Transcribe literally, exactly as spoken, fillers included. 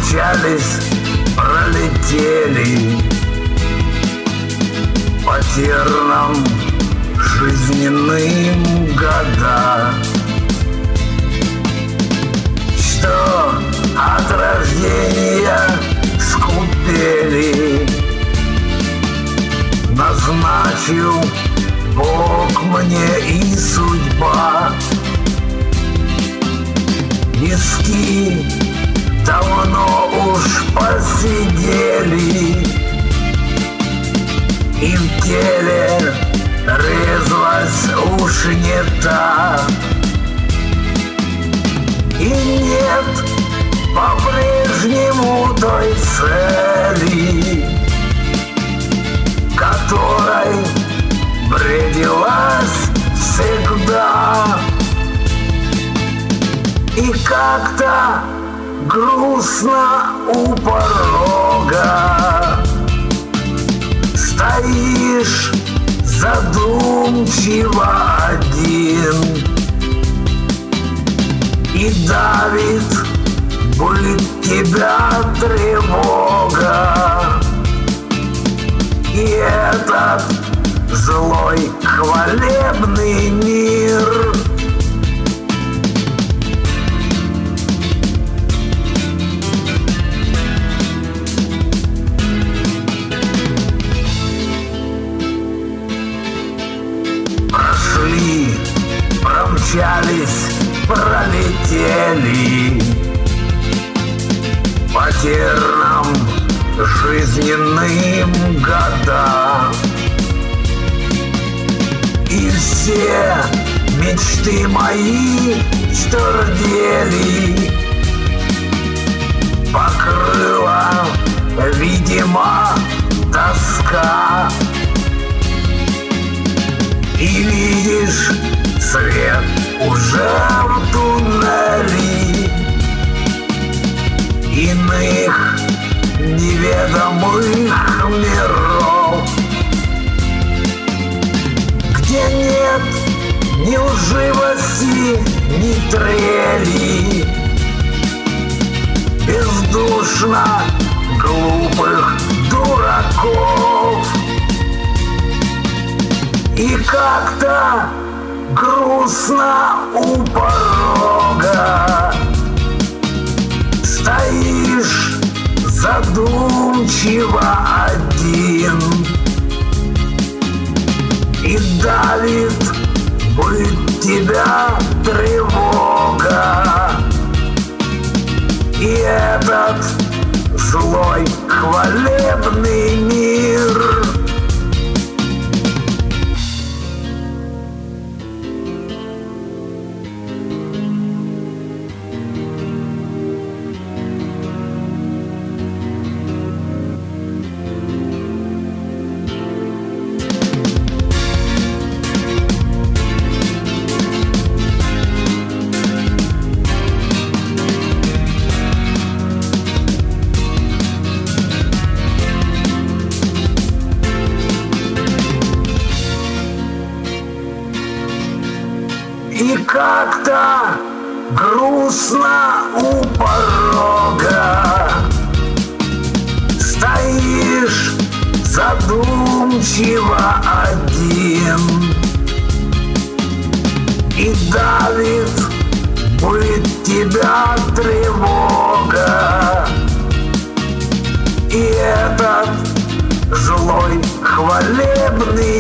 промчались, пролетели по тернам жизненным года, что от рождения скупели. Назначил Бог мне и судьба. Виски давно уж посидели, и в теле резвость уж не та. И нет по-прежнему той цели, которой бредилась всегда. И как-то грустно у порога стоишь задумчиво один, и давит быт тебя тревога. И этот злой хвалебный мир прошли, промчались, пролетели по тернам жизненным года. И все мечты мои ствердели, покрыла, видимо, тоска. И видишь, свет уже в туннеле иных неведомых миров, где нет ни лживости, ни трели, бездушно глупых дураков. И как-то грустно у порога стоишь задумчиво один, и давит быт тебя тревога. И этот злой хвалебный мир и как-то грустно у порога стоишь задумчиво один, и давит быт тебя тревога. И этот злой хвалебный